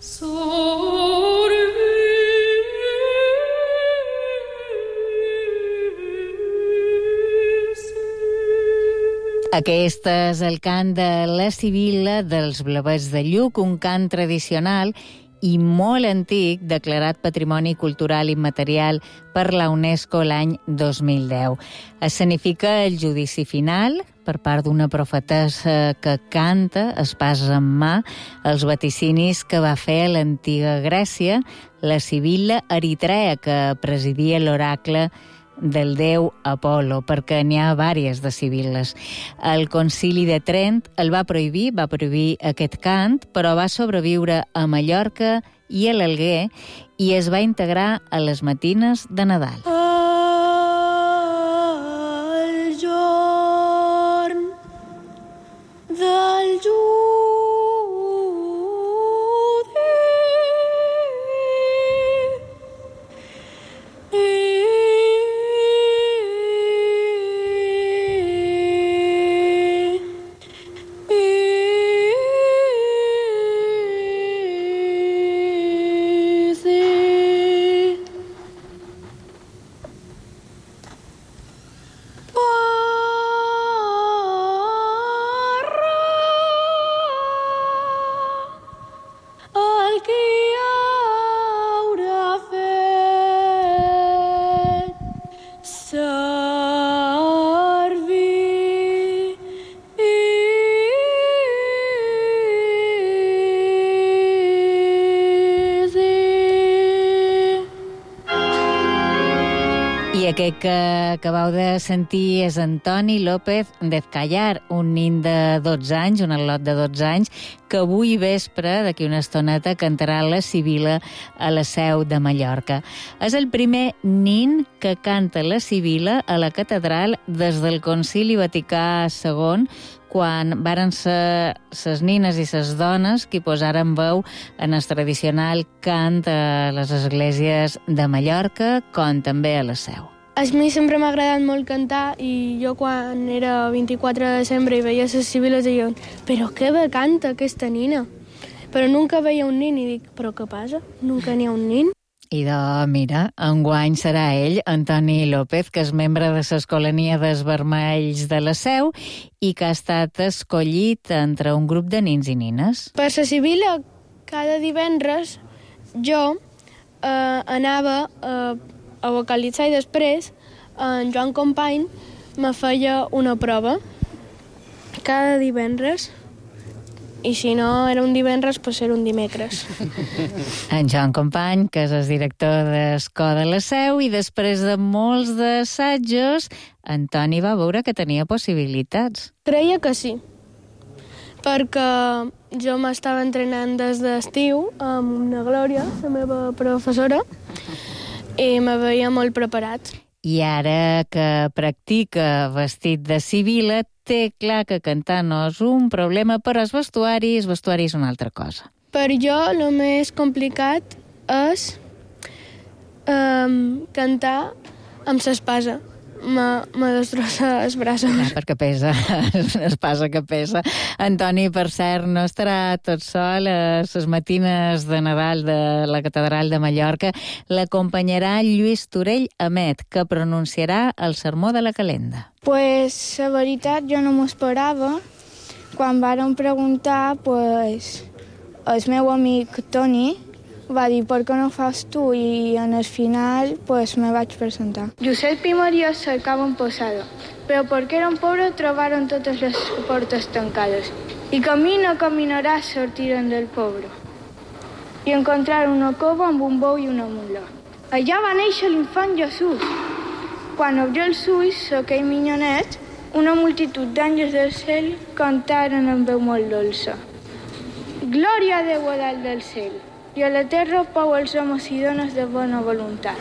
Aquest és el cant de la Sibil·la dels Blavets de Lluc, un cant tradicional i molt antic, declarat Patrimoni Cultural Immaterial per la UNESCO l'any 2010. Escenifica el judici final per part d'una profetessa que canta, espasa en mà, els vaticinis que va fer a l'antiga Grècia la Sibil·la eritrea que presidia l'oracle del déu Apol·lo, perquè n'hi ha vàries de sibil·les. El Concili de Trent el va prohibir aquest cant, però va sobreviure a Mallorca i a l'Alguer i es va integrar a les matines de Nadal. El jorn del Aquest que acabeu de sentir és Antoni López d'Ezcallar, un nin de 12 anys, un al·lot de 12 anys, que avui vespre, d'aquí una estoneta, cantarà la Sibil·la a la Seu de Mallorca. És el primer nin que canta la Sibil·la a la catedral des del Concili Vaticà II, quan varen ser ses nines i ses dones qui posaren veu en el tradicional cant a les esglésies de Mallorca, com també a la Seu. A mi sempre m'ha agradat molt cantar i jo quan era 24 de desembre i veia les sibil·les deia «Però què bé canta aquesta nina?» Però nunca veia un nin i dic «Però què passa? Nunca n'hi ha un nin?» I mira, enguany serà ell, Antoni López, que és membre de l'Escolania dels Vermells de la Seu i que ha estat escollit entre un grup de nins i nines. Per la Sibil·la, cada divendres jo anava a vocalitzar i després en Joan Company me feia una prova cada divendres i si no era un divendres, pues era un dimecres. En Joan Company, que és el director d'Escó de la Seu, i després de molts d'assajos, Antoni va veure que tenia possibilitats. Creia que sí, perquè jo m'estava entrenant des d'estiu amb una Glòria, la meva professora, i me veia molt preparat. I ara que practica vestit de Sibil·la, té clar que cantar no és un problema, però el vestuari és una altra cosa. Per jo, el més complicat és cantar amb l'espasa. Me destrossa els braços. Perquè pesa, espasa que pesa. Antoni, per cert, no estarà tot sol a les matines de Nadal de la Catedral de Mallorca. L'acompanyarà Lluís Torell Amet, que pronunciarà el sermó de la calenda. Pues, la veritat, jo no m'ho esperava. Quan varen preguntar, pues, el meu amic Toni va dir, per què no fas tu? I en el final, pues, me vaig presentar. Josep i Maria cercaven posada, però perquè eren pobres trobaron totes les portes tancades. I camina, caminarà, sortiren del pobre. I encontraron una cova amb un bou i una mula. Allà va néixer l'infant Jesús. Quan obrió els ulls, aquell minyonet, una multitud d'àngels del cel cantaren amb veu molt dolça. Glòria a Déu a dalt del cel, i a la terra pau als homes i dones de bona voluntat.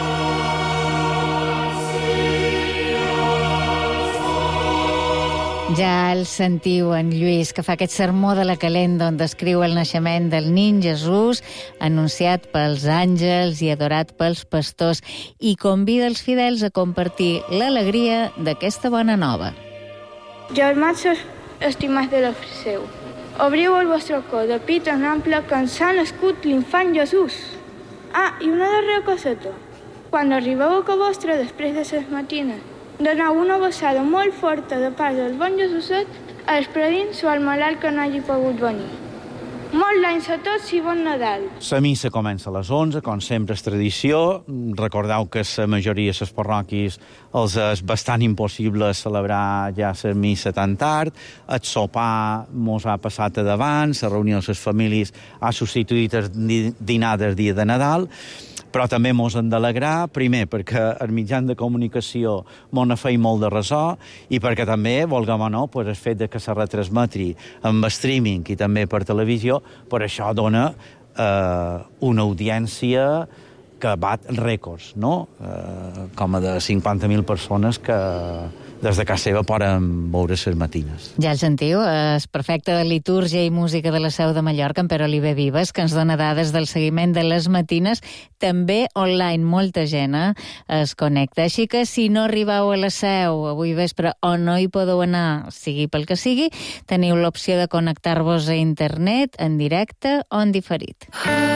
Ja el sentiu, en Lluís, que fa aquest sermó de la calenda on descriu el naixement del nin Jesús, anunciat pels àngels i adorat pels pastors, i convida els fidels a compartir l'alegria d'aquesta bona nova. Germans estimats de la seu, Obriu el vostre cor de pit en ample que ens ha nascut l'infant Jesús. Ah, i una darrera coseta. Quan arribeu a casa vostra després de les matines, doneu una vessada molt forta de part del bon Jesuset als predins o al malalt que no hagi pogut venir. Molts anys a tots i bon Nadal. La missa comença a les 11, com sempre és tradició. Recordeu que la majoria de les parròquies els és bastant impossible celebrar ja la missa tan tard. El sopar mos ha passat davant, la reunió de les famílies ha substituït el dinar del dia de Nadal, però també mos hem d'alegrar, primer perquè els mitjans de comunicació mos n'ha fet molt de ressò i perquè també, vulguem o no, el fet que se retransmetri amb streaming i també per televisió, per això dona una audiència que bat rècords, no? Com a de 50.000 persones que des de casa seva poden veure les matines. Ja el sentiu, és perfecte de litúrgia i música de la Seu de Mallorca, en Pere Oliver Vives, que ens dona dades del seguiment de les matines, també online, molta gent es connecta. Així que si no arribeu a la Seu avui vespre o no hi podeu anar, sigui pel que sigui, teniu l'opció de connectar-vos a internet en directe o en diferit.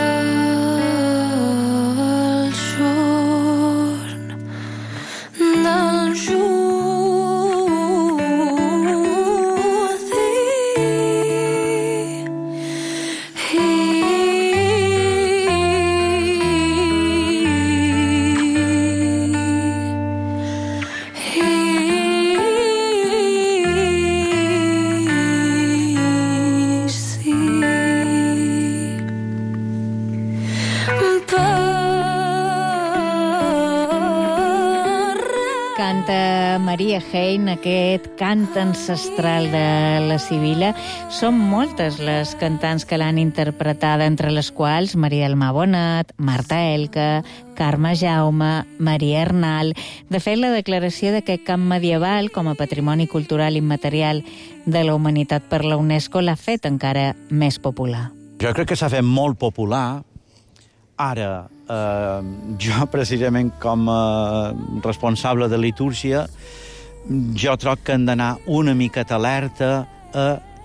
Del Maria Hein, aquest cant ancestral de la Sibila. Són moltes les cantants que l'han interpretada, entre les quals Maria del Mar Bonat, Marta Elka, Carme Jaume, Maria Arnal. De fet, la declaració d'aquest camp medieval com a patrimoni cultural immaterial de la humanitat per la UNESCO l'ha fet encara més popular. Jo crec que s'ha fet molt popular. Ara, jo precisament com a responsable de litúrgia, jo troc que hem d'anar una miqueta alerta a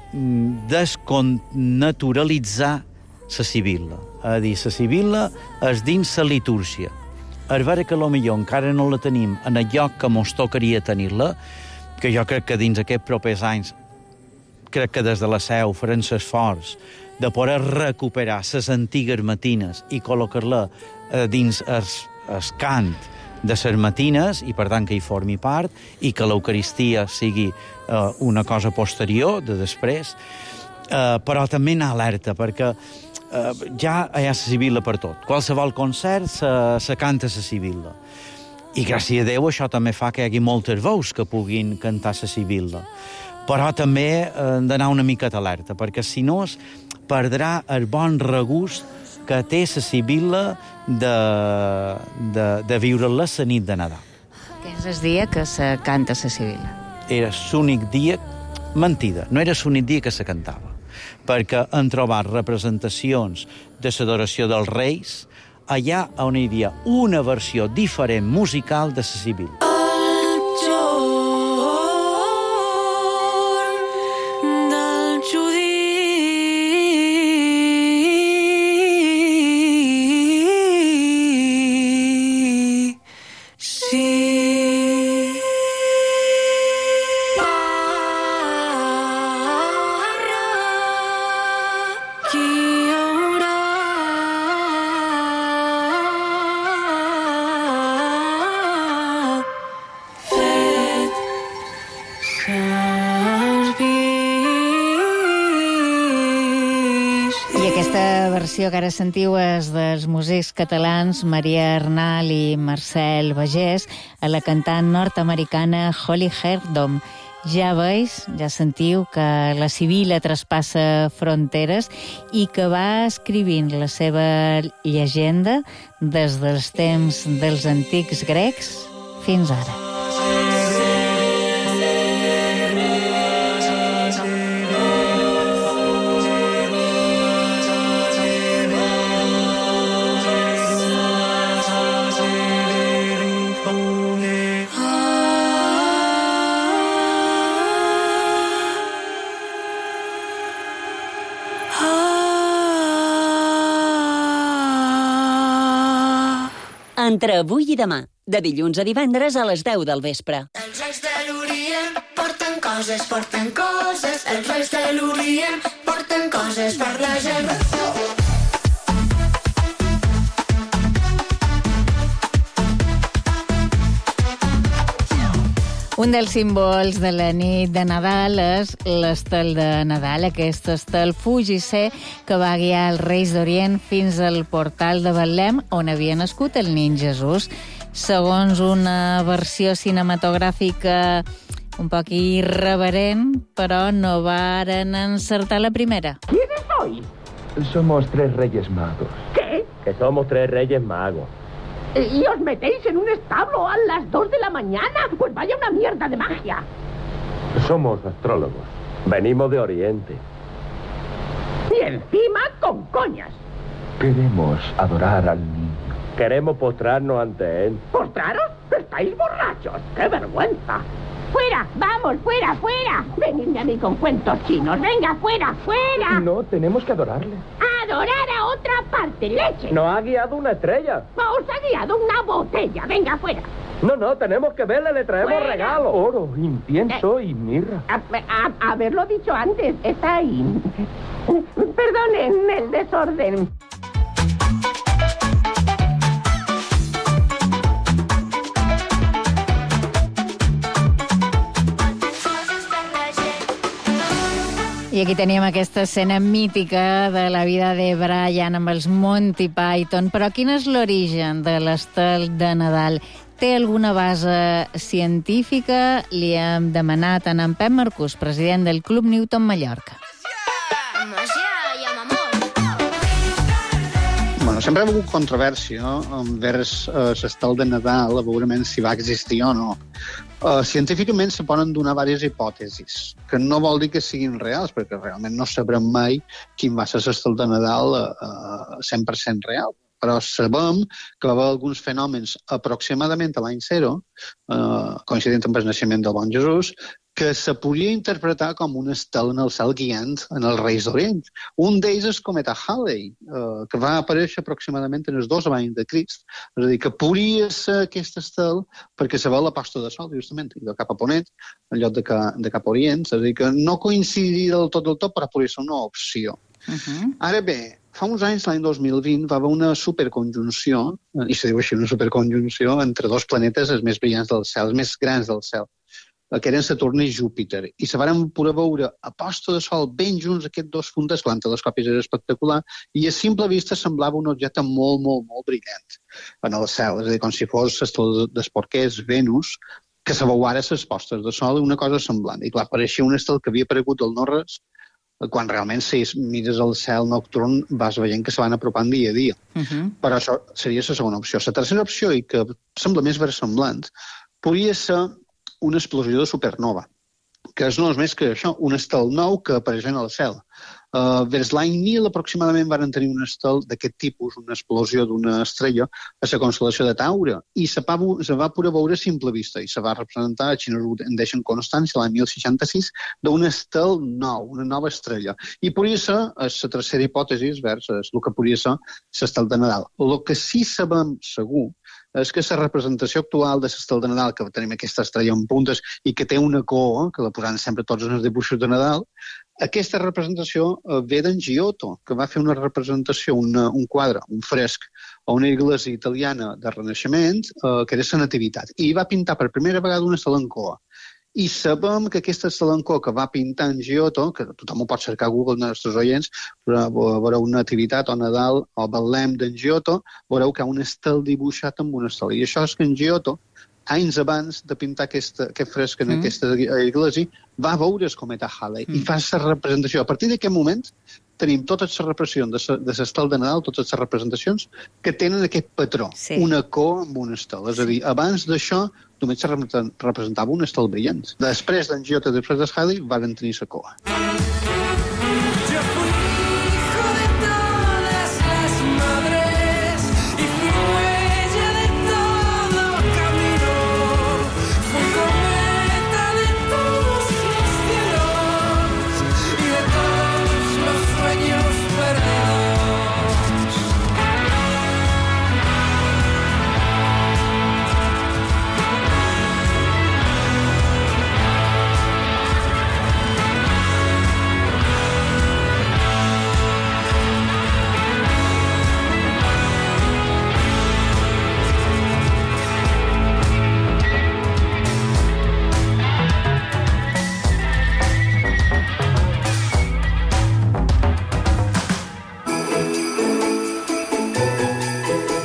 desconnaturalitzar la Sibila. A dir, la Sibila és dins la litúrgia. És vera que potser encara no la tenim en el lloc que mos tocaria tenir-la, que jo crec que dins aquests propers anys, crec que des de la Seu farem l'esforç de poder recuperar les antigues matines i col·locar-la dins el cant de les matines i, per tant, que hi formi part i que l'Eucaristia sigui una cosa posterior, de després, però també anar alerta, perquè ja hi ha la Sibila per tot. Qualsevol concert se canta la Sibila. I gràcies a Déu això també fa que hi hagi moltes veus que puguin cantar la Sibila. Però també hem d'anar una miqueta alerta, perquè si no es perdrà el bon regust que té la Sibila de viure-la la nit de Nadal. Que és el dia que se canta la Sibila. Era l'únic dia... Mentida, no era l'únic dia que se cantava, perquè han trobat representacions de l'adoració dels reis allà on hi havia una versió diferent musical de la Sibila. Que ara sentiu és dels músics catalans Maria Arnal i Marcel Bagés a la cantant nord-americana Holly Herdom. Ja veus, ja sentiu que la Sibila traspassa fronteres i que va escrivint la seva llegenda des dels temps dels antics grecs fins ara. Entre avui i demà, de dilluns a divendres a les 10 del vespre. Els Reis de l'Orient porten coses. Els Reis de l'Orient porten coses per la gent. Un dels símbols de la nit de Nadal és l'estel de Nadal, aquest estel fugisser que va guiar els Reis d'Orient fins al portal de Betlem, on havia nascut el nin Jesús. Segons una versió cinematogràfica un poc irreverent, però no varen encertar la primera. ¿Quiénes sois? Somos 3 Reyes Magos. ¿Qué? Que somos 3 Reyes Magos. ¿Y os metéis en un establo a las 2 de la mañana? Pues vaya una mierda de magia. Somos astrólogos. Venimos de Oriente. Y encima con coñas. Queremos adorar al niño. Queremos postrarnos ante él. ¿Postraros? ¡Estáis borrachos! ¡Qué vergüenza! ¡Fuera! ¡Vamos, fuera, fuera! Venidme a mí con cuentos chinos. ¡Venga, fuera, fuera! No, tenemos que adorarle. ¡Adorar a otra parte, leche! Nos ha guiado una estrella. ¡Os ha guiado una botella! ¡Venga, fuera! No, tenemos que verle, le traemos ¡Fuera! regalos. Oro, incienso y mirra. Haberlo dicho antes, está ahí. Perdonen el desorden. I aquí teníem aquesta escena mítica de la vida de Brian amb els Monty Python. Però quin és l'origen de l'estel de Nadal? Té alguna base científica? Li hem demanat a en Pep Marcús, president del Club Newton Mallorca. Bueno, sempre ha hagut controvèrsia envers l'estel de Nadal, a veure si va existir o no. Científicament se poden donar diverses hipòtesis, que no vol dir que siguin reals, perquè realment no sabrem mai quin va ser l'estel de Nadal 100% real. Però sabem que va haver alguns fenòmens aproximadament a l'any 0, coincidint amb el naixement del bon Jesús, que se podia interpretar com un estel en el cel guiant en els Reis d'Orient. Un d'ells és el cometa Halley, que va aparèixer aproximadament en els 2 abans de Crist. És a dir, que podria ser aquest estel perquè se veu la posta de sol, justament, de cap a ponent, en lloc de cap a orient. És a dir, que no coincidiria del tot, però podria ser una opció. Ara bé, fa uns anys, l'any 2020, va haver una superconjunció, i se diu així, una superconjunció, entre 2 planetes els més brillants del cel, els més grans del cel, que eren Saturn i Júpiter. I se varen poder veure a posta de sol ben junts aquests 2 puntes, quan telescopis era espectacular, i a simple vista semblava un objecte molt, molt, molt brillant en el cel. És a dir, com si fos l'estel d'Esporquers, Venus, que se veu ara a les postes de sol, una cosa semblant. I clar, pareixia un estel que havia aparegut al no-res, quan realment si mires el cel nocturn vas veient que se van apropant dia a dia. Però això seria la segona opció. La tercera opció, i que sembla més versemblant, podria ser una explosió de supernova, que no és més que això, un estel nou que apareix en el cel. Vers l'any 1000 aproximadament van tenir un estel d'aquest tipus, una explosió d'una estrella a la constel·lació de Taure, i se va poder veure a simple vista, i se va representar, així no en deixen constància, l'any 1066, d'un estel nou, una nova estrella. I podria ser, la tercera hipòtesi, vers el que podria ser l'estel de Nadal. El que sí sabem segur és que la representació actual de l'estel de Nadal, que tenim aquesta estrella en puntes i que té una cua, que la posaran sempre tots els dibuixos de Nadal, aquesta representació ve d'en Giotto, que va fer una representació, un quadre, un fresc, a una església italiana de Renaixement, que era la Nativitat. I va pintar per primera vegada una salancoa. I sabem que aquesta salancoa que va pintar en Giotto, que tothom ho pot cercar a Google, els nostres oients, però veureu una Nativitat o Nadal o Betlem d'en Giotto, veureu que hi ha un estel dibuixat amb un estel. I això és que en Giotto, anys abans de pintar aquest fresc en aquesta església, va veure el cometa Halley i fa la representació. A partir d'aquest moment tenim totes les representacions de l'estel de Nadal, totes les representacions que tenen aquest patró, una cua amb un estel. És a dir, abans d'això només se representava un estel brillant. Després d'en Giotto i després de Halley van tenir la cua.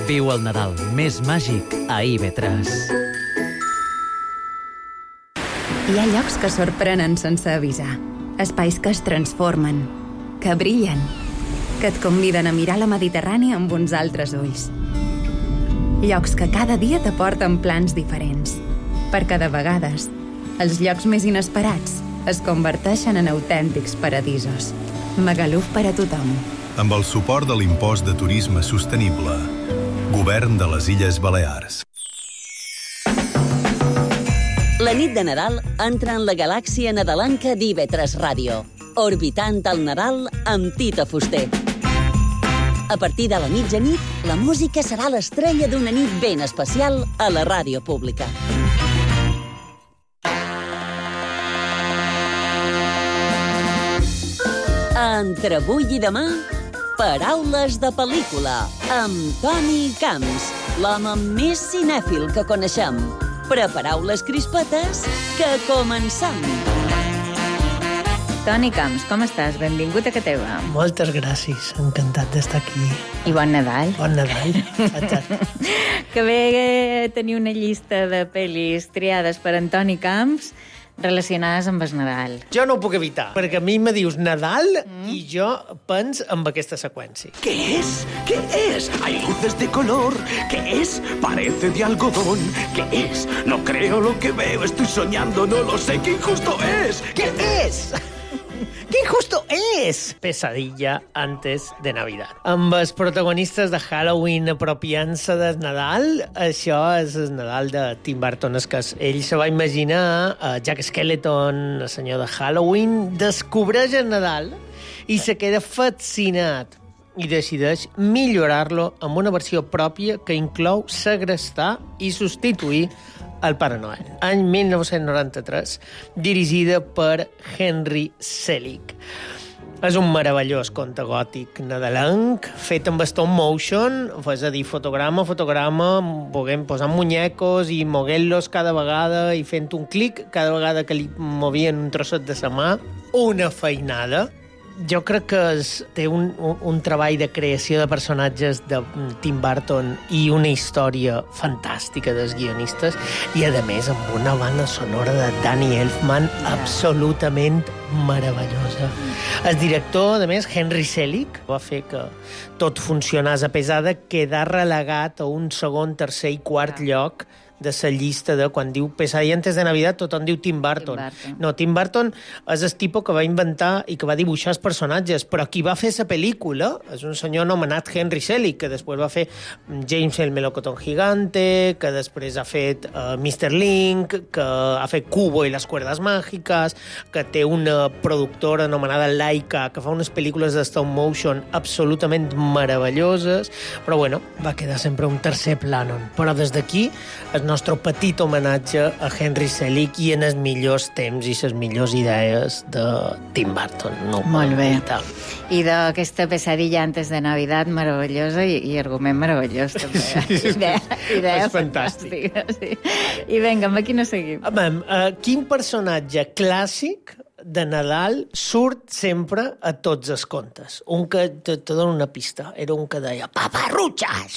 Viu el Nadal més màgic a IB3. Hi ha llocs que sorprenen sense avisar. Espais que es transformen, que brillen, que et conviden a mirar la Mediterrània amb uns altres ulls. Llocs que cada dia t'aporten plans diferents. Perquè de vegades, els llocs més inesperats es converteixen en autèntics paradisos. Magaluf per a tothom. Amb el suport de l'impost de turisme sostenible. Govern de les Illes Balears. La nit de Nadal entra en la galàxia nadalenca d'IV3 Ràdio, orbitant el Nadal amb Tita Fuster. A partir de la mitjanit, la música serà l'estrella d'una nit ben especial a la ràdio pública. Entre avui i demà, paraules de pel·lícula, amb Toni Camps, l'home més cinèfil que coneixem. Preparau les crispetes, que comencem! Toni Camps, com estàs? Benvingut a casa teva. Moltes gràcies, encantat d'estar aquí. I bon Nadal. Bon Nadal, exacte. Que bé tenir una llista de pel·lis triades per Toni Camps relacionades amb el Nadal. Jo no ho puc evitar, perquè a mi me dius Nadal i jo penso amb aquesta seqüència. ¿Qué es? ¿Qué es? Hay luces de color. ¿Qué es? Parece de algodón. ¿Qué es? No creo lo que veo. Estoy soñando, no lo sé. ¡Qué injusto es! ¿Qué es? ¡Qué injusto es! Pesadilla antes de Navidad. Amb els protagonistes de Halloween apropiant-se del Nadal, això és el Nadal de Tim Burton. És que ell se va imaginar Jack Skellington, el senyor de Halloween, descobreix el Nadal i se queda fascinat i decideix millorar-lo amb una versió pròpia que inclou segrestar i substituir el Pare Noel. Any 1993, dirigida per Henry Selick. És un meravellós conte gòtic nadalenc, fet amb stop motion, és a dir, fotograma, podem posar muñecos i moguent-los cada vegada i fent un clic cada vegada que li movien un trosset de sa mà. Una feinada. Jo crec que té un treball de creació de personatges de Tim Burton i una història fantàstica dels guionistes i, a més, amb una banda sonora de Danny Elfman absolutament meravellosa. El director, a més, Henry Selick, va fer que tot funcionés a pesar de quedar relegat a un segon, tercer i quart lloc de la llista de quan diu Pesadilla antes de Navidad, tothom diu Tim Burton. No, Tim Burton és el tipus que va inventar i que va dibuixar els personatges, però qui va fer la pel·lícula és un senyor anomenat Henry Selick, que després va fer James el melocotón gigante, que després ha fet Mr. Link, que ha fet Kubo i les cuerdas mágicas, que té una productora anomenada Laika, que fa unes pel·lícules de stop motion absolutament meravelloses, però bueno, va quedar sempre un tercer plànon. Però des d'aquí el nostre petit homenatge a Henry Selick i en els millors temps i les millors idees de Tim Burton. No molt bé. I d'aquesta Pesadilla antes de Navidad meravellosa i argument meravellós, també. Idea és fantàstica. Sí. I vinga, amb aquí no seguim. Quin personatge clàssic de Nadal surt sempre a tots els contes? Un que te dona una pista. Era un que deia «Paparruchas!»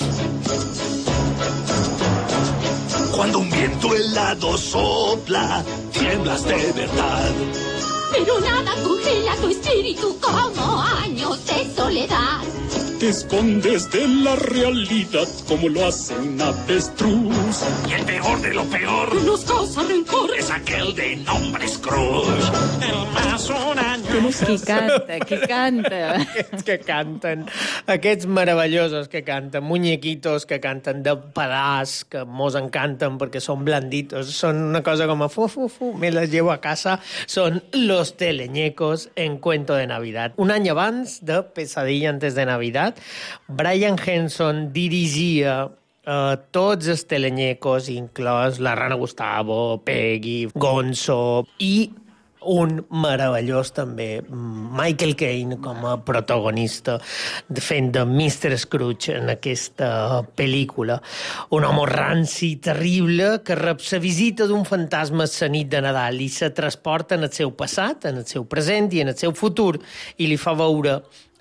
Cuando un viento helado sopla, tiemblas de verdad. Pero nada congela tu espíritu como años de soledad. Te escondes de la realidad como lo hace un avestruz. Y el peor de lo peor nos causa rencor. Es aquel de nombre Scrooge. El más huraño. Qui canta? Aquests que canten, aquests meravellosos que canten, muñequitos que canten de pedaç, que mos encanten perquè són blanditos, són una cosa com a me les llevo a casa, són los teleñecos en Cuento de Navidad. Un any abans de Pesadilla antes de Navidad, Brian Henson dirigia tots els teleñecos, inclòs la Rana Gustavo, Peggy, Gonzo i un meravellós també Michael Caine com a protagonista fent de Mr. Scrooge en aquesta pel·lícula. Un home ranci terrible que rep la visita d'un fantasma la nit de Nadal i se transporta en el seu passat, en el seu present i en el seu futur i li fa veure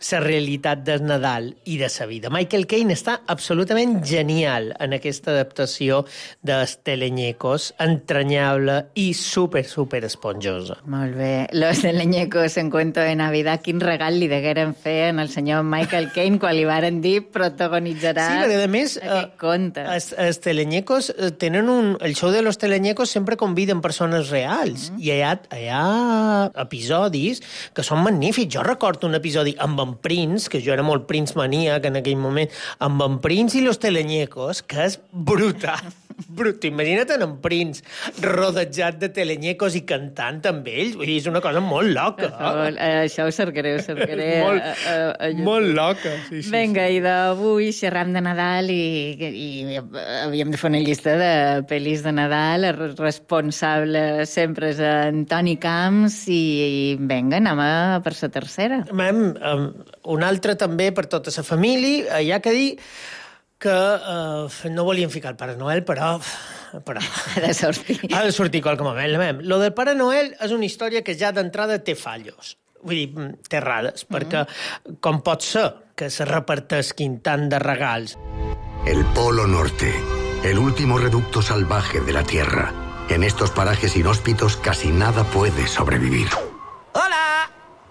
la realitat del Nadal i de la vida. Michael Caine està absolutament genial en aquesta adaptació dels teleñecos, entranyable i super esponjosa. Molt bé. Los teleñecos en cuento de Navidad, quin regal li degueren fer al senyor Michael Caine quan li varen dir protagonitzarà perquè, a més, aquest conte. Els teleñecos tenen el show de los teleñecos sempre conviden persones reals i hi ha episodis que són magnífics. Jo recordo un episodi amb en Prince, que jo era molt Prince maníac en aquell moment, amb en Prince i los teleñecos, que és brutal. Imagina't en Prince rodejat de teleñecos i cantant amb ells. Vull dir, és una cosa molt loca. Això ho cercaré. Molt loca, sí. Vinga, i d'avui xerram de Nadal i havíem de fer una llista de pel·lis de Nadal. El responsable sempre és en Toni Camps i vinga, anem per la tercera. Un altre també per tota la família. Hi ha que dir que no volíem ficar el Pare Noel, però ha de sortir. Ha de sortir qualque moment. Lo del Pare Noel és una història que ja d'entrada té fallos. Vull dir, té errades, perquè com pot ser que se repartesquin tant de regals? El Polo Norte, el último reducto salvaje de la Tierra. En estos parajes inhóspitos casi nada puede sobrevivir. ¡Hola!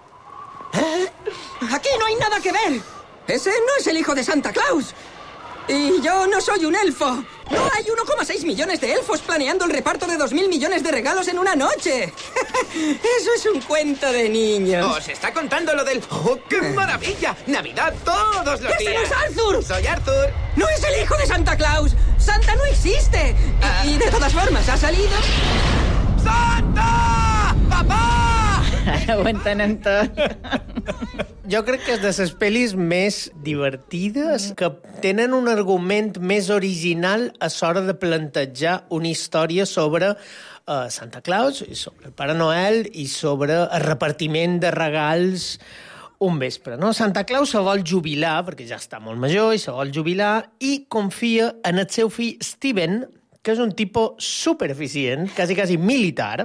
Aquí no hay nada que ver. Ese no es el hijo de Santa Claus. Y yo no soy un elfo. No hay 1,6 millones de elfos planeando el reparto de 2.000 millones de regalos en una noche. Eso es un cuento de niños. Os está contando lo del... ¡Oh, qué maravilla! Navidad todos los días. ¡Ese no es Arthur! Soy Arthur. ¡No es el hijo de Santa Claus! ¡Santa no existe! Y de todas formas, ha salido... ¡Santa! ¡Papá! Ho entenem tot. Jo crec que és de les pel·lis més divertides, que tenen un argument més original a l'hora de plantejar una història sobre Santa Claus, i sobre el Pare Noel i sobre el repartiment de regals un vespre, no? Santa Claus se vol jubilar, perquè ja està molt major, i se vol jubilar, i confia en el seu fill Steven, que és un tipus supereficient, quasi militar,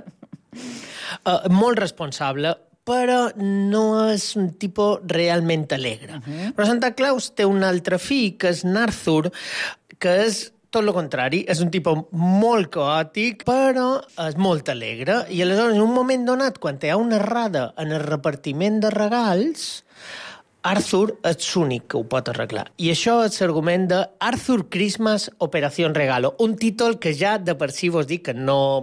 molt responsable, però no és un tipus realment alegre. Però Santa Claus té un altre fill, que és Arthur, que és tot el contrari, és un tipus molt caòtic, però és molt alegre. I aleshores, en un moment donat, quan hi ha una errada en el repartiment de regals, Arthur és l'únic que ho pot arreglar. I això és l'argument de Arthur Christmas Operación Regalo, un títol que ja de per si vos dic que no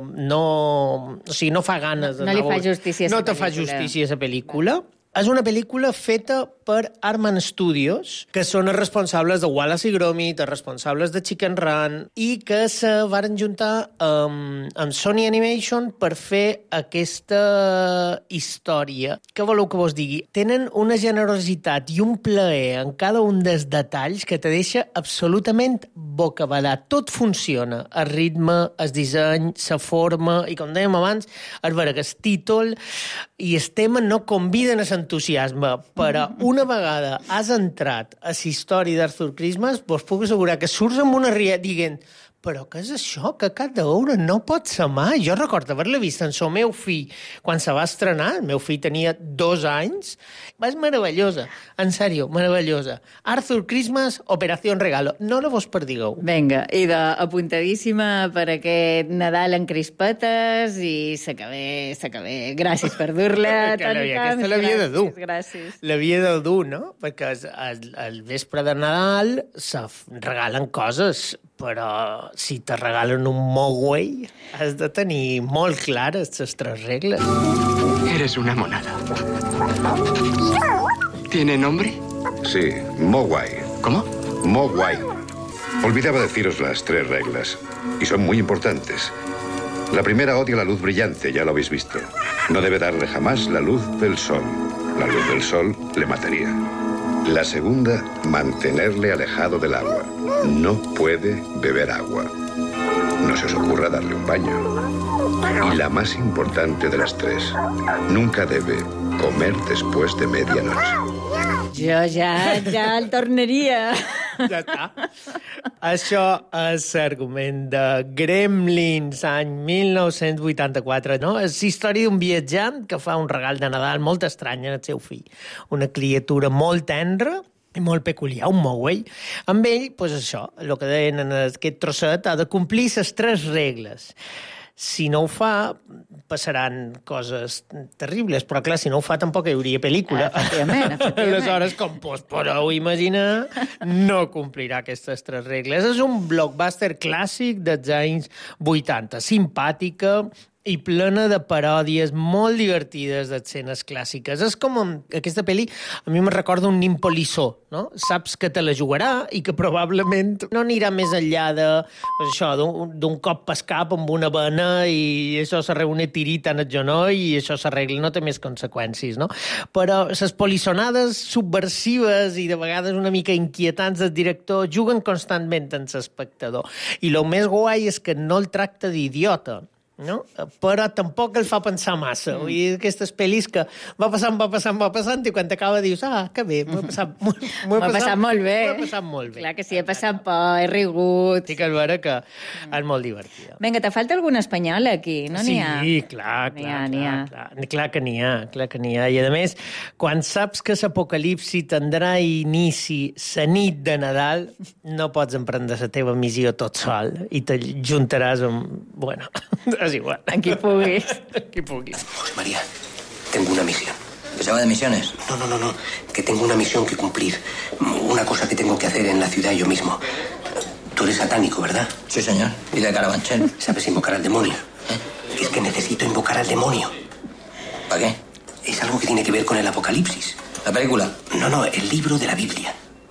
fa ganes. No li fa justícia a la pel·lícula. No te fa justícia a la pel·lícula. És una pel·lícula feta per Arman Studios, que són els responsables de Wallace i Gromit, els responsables de Chicken Run, i que se varen juntar amb Sony Animation per fer aquesta història. Què voleu que vos digui? Tenen una generositat i un plaer en cada un dels detalls que te deixa absolutament bocabadat. Tot funciona. El ritme, el disseny, la forma, i com dèiem abans, és vera que el títol i el tema no conviden a entusiasme, però una vegada has entrat a la història d'Arthur Christmas, vos puc assegurar que surts amb una rieta dient però què és això? Que cada hora no pot ser mai. Jo recordo haver-la vist en el meu fill quan se va estrenar. El meu fill tenia 2 anys. És meravellosa. En sèrio, meravellosa. Arthur Christmas, Operación Regalo. No la vos perdigueu. Vinga, i apuntadíssima per aquest Nadal en crispetes i s'acabé. Gràcies per dur-la, Toni Camps. Aquesta l'havia de dur. Gràcies. L'havia de dur, no? Perquè al vespre de Nadal se regalen coses, però si te regalen un Mogwai has de tenir molt clares les 3 regles. Eres una monada. ¿Tiene nombre? Sí, Mogwai. ¿Cómo? Mogwai. Olvidaba deciros las 3 reglas, y son muy importantes. La primera odia la luz brillante, ya lo habéis visto. No debe darle jamás la luz del sol. La luz del sol le mataría. La segunda, mantenerle alejado del agua. No puede beber agua. No se os ocurra darle un baño. Y la más importante de las 3, nunca debe comer después de medianoche. Jo ja el tornaria. Ja està. Això és l'argument de Gremlins, any 1984, no? És la història d'un viatjant que fa un regal de Nadal molt estrany al seu fill. Una criatura molt tendra i molt peculiar, un mouell. Amb ell, doncs això, el que deien en aquest trosset, ha de complir les 3 regles. Si no ho fa, passaran coses terribles, però clar, si no ho fa tampoc hi hauria pel·lícula. Efectivament. Aleshores, com podeu imaginar, no complirà aquestes 3 regles. És un blockbuster clàssic dels anys 80, simpàtica i plena de paròdies molt divertides d'escenes clàssiques. És com aquesta pel·li, a mi me recorda un nin polissó, no? Saps que te la jugarà i que probablement no anirà més enllà de d'un cop pescap amb una vena i això se reúne tirita en el genoll i això s'arregla, no té més conseqüències, no? Però les polissonades subversives i de vegades una mica inquietants del director juguen constantment amb l'espectador. I el més guai és que no el tracta d'idiota, no? Però tampoc el fa pensar massa. Vull dir, aquestes pel·lis que va passant i quan t'acaba dius, que bé, m'ho he passat molt bé. M'ho he passat molt bé. Clar que sí, he passat por, he rigut. Sí que és vera que és molt divertida. Vinga, te falta alguna espanyola aquí, no n'hi ha? Sí, clar que n'hi ha. I a més, quan saps que l'apocalipsi tindrà inici la nit de Nadal, no pots emprendre la teva missió tot sol i te juntaràs amb... Bueno... Es igual. Aquí puguis. José María, tengo una misión. ¿Que se va de misiones? No. Que tengo una misión que cumplir. Una cosa que tengo que hacer en la ciudad yo mismo. Tú eres satánico, ¿verdad? Sí, señor. Y de Carabanchel. ¿Sabes invocar al demonio? Es que necesito invocar al demonio. ¿Para qué? Es algo que tiene que ver con el apocalipsis. ¿La película? No, el libro de la Biblia.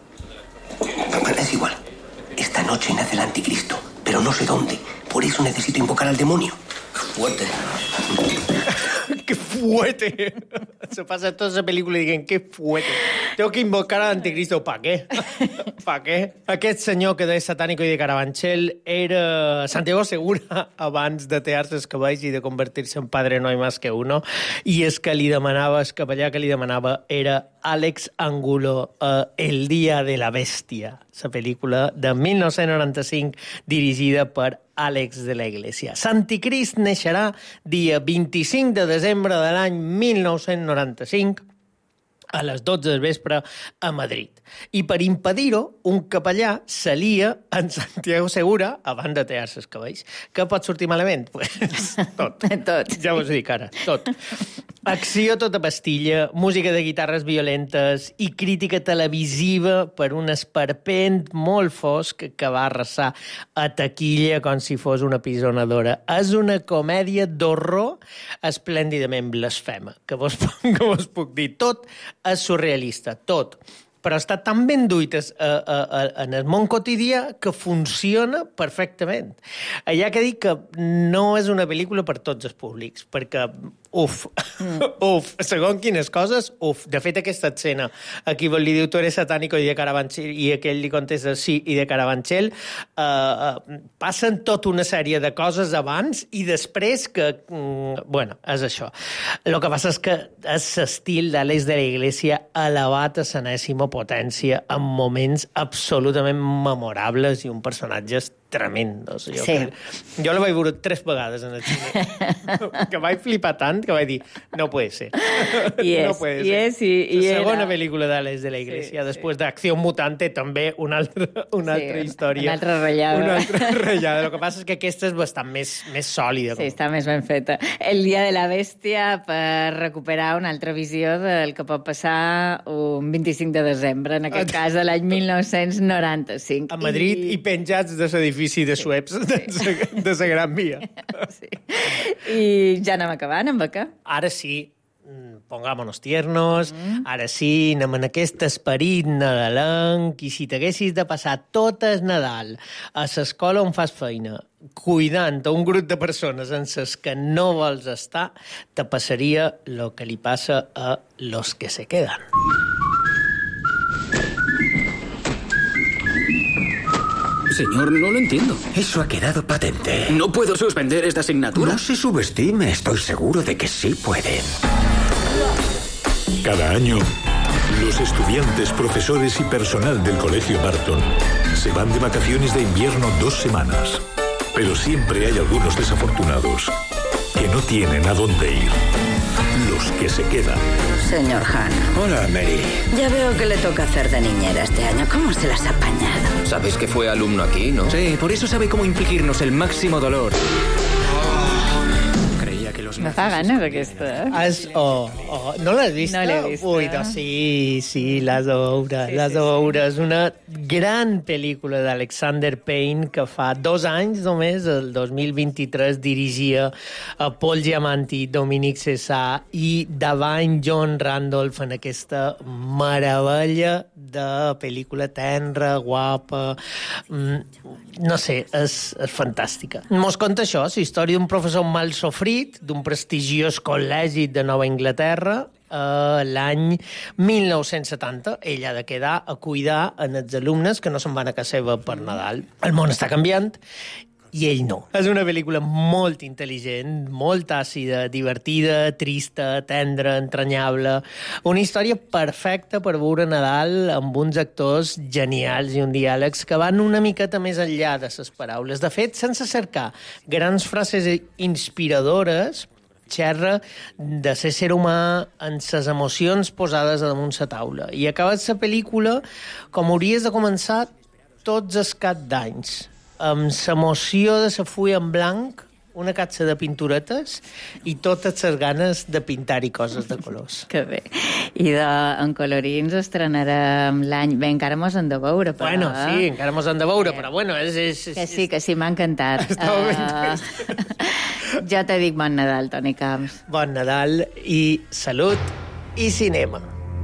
Es igual. Esta noche nace el anticristo, pero no sé dónde. Por eso necesito invocar al demonio. Fuerte. ¡Qué fuerte! Se pasa toda esa película i diuen, ¡qué fuerte! Tengo que invocar al anticristo. ¿Pa qué? ¿Pa qué? Aquest senyor que deia Satánico i de Carabanchel era Santiago Segura abans de tear-se els cabells i de convertir-se en padre no hay más que uno. I és que li demanava, el capellà que li demanava era Àlex Angulo, El día de la bestia, la pel·lícula de 1995 dirigida per Àlex de la Iglesia. Santicrist neixerà dia 25 de desembre de l'any 1995 a les 12 del vespre a Madrid. I per impedir-ho, un capellà s'alia en Santiago Segura abans de tallar-se els cabells. Què pot sortir malament? Pues, tot. Ja us ho dic ara, tot. Acció tota pastilla, música de guitarres violentes i crítica televisiva per un esperpent molt fosc que va arrasar a taquilla com si fos una pisonadora. És una comèdia d'horror esplèndidament blasfema, que vos puc dir. Tot és surrealista, tot. Però està tan ben duit en el món quotidià que funciona perfectament. Hi ha que dir que no és una pel·lícula per tots els públics, perquè, segons quines coses, de fet, aquesta escena, aquí li diu, tu eres satánico i de Carabanchel, i aquell li contesta sí, i de Carabanchel, passen tota una sèrie de coses abans i després que, bueno, és això. El que passa és que és l'estil d'Àlex de la Iglesia elevat a l'enèsima potència en moments absolutament memorables i un personatge tremendo. Jo la vaig veure 3 vegades en el cine, que vaig flipar tant que vaig dir, no puede ser. No puede ser. La segona pel·lícula d'Àlex de la Iglesia, després d'Acció Mutante, també una altra història. Una altra ratllada. Una altra ratllada. El que passa és que aquesta és bastant més sòlida. Sí, està més ben feta. El dia de la bèstia, per recuperar una altra visió del que pot passar un 25 de desembre, en aquest cas de l'any 1995. A Madrid i penjats de l'edifici de Sueps de la Gran Via. Sí. I ja anem acabant amb què? Ara sí, pongámonos tiernos, ara sí, anem en aquest esperit nadalenc, i si t'haguessis de passar tot el Nadal a l'escola on fas feina, cuidant a un grup de persones en les que no vols estar, te passaria el que li passa a los que se quedan. Señor, no lo entiendo. Eso ha quedado patente. ¿No puedo suspender esta asignatura? No se subestime, estoy seguro de que sí pueden. Cada año, Los estudiantes, profesores y personal del Colegio Barton se van de vacaciones de invierno 2 semanas. Pero siempre hay algunos desafortunados que no tienen a dónde ir. Los que se quedan. Señor Han. Hola, Mary. Ya veo que le toca hacer de niñera este año. ¿Cómo se las ha apañado? Sabes que fue alumno aquí, ¿no? Sí, por eso sabe cómo infligirnos el máximo dolor. Me fa ganes, aquesta. No l'has vista? No l'he vista. Ui, doncs sí, l'has de veure. És una gran pel·lícula d'Alexander Payne que fa 2 anys només, el 2023, dirigia a Paul Giamatti, Dominique Cessà i davant John Randolph en aquesta meravella de pel·lícula tenra, guapa. No sé, és fantàstica. Mos conta això, la història d'un professor mal sofrit, d'un prestigiós col·legi de Nova Anglaterra, l'any 1970. Ell ha de quedar a cuidar en els alumnes que no se'n van a casa seva per Nadal. El món està canviant i ell no. És una pel·lícula molt intel·ligent, molt àcida, divertida, trista, tendra, entranyable. Una història perfecta per veure Nadal amb uns actors genials i un diàlegs que van una miqueta més enllà de les paraules. De fet, sense cercar grans frases inspiradores, xerra de ser humà en ses emocions posades damunt la taula. I acabat la pel·lícula com hauries de començar tots els cap d'anys, amb l'emoció de la fulla en blanc, una catxa de pinturetes i totes les ganes de pintar-hi coses de colors. Que bé. I en colorins estrenarem l'any... Bé, encara mos han de veure, però... Bueno, sí, encara mos han de veure, però bueno... Que sí, m'ha encantat. Jo te dic bon Nadal, Toni Camps. Bon Nadal i salut i cinema.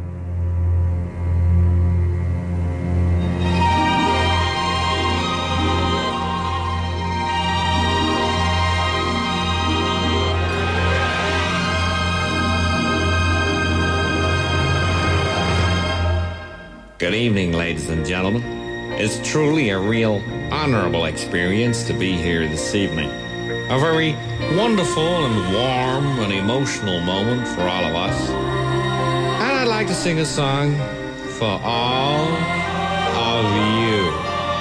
Good evening, ladies and gentlemen. It's truly a real honorable experience to be here this evening. A very wonderful and warm and emotional moment for all of us. And I'd like to sing a song for all of you.